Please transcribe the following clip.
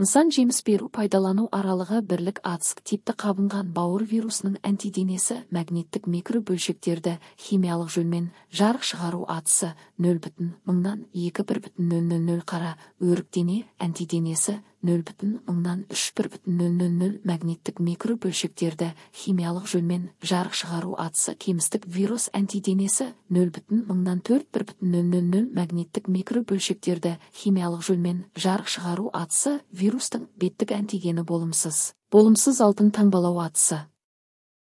Нысан жеміс беру пайдалану аралығы бірлік ацк типті қабынған бауыр вирусының антиденесі магниттік микробөлшектерді химиялық жолмен жарық шығару атысы 0,2-1,000 қара өріктене антиденесі 0,3-1,000 магниттік микробөлшектерді химиялық жолмен жарық шығару атысы кемістік вирус антиденесі 0,4-1,000 магниттік микробөлшектерді химиялық жолмен жарық шығару атысы вирустың беттік антигені болымсыз алтын таңбалау атысы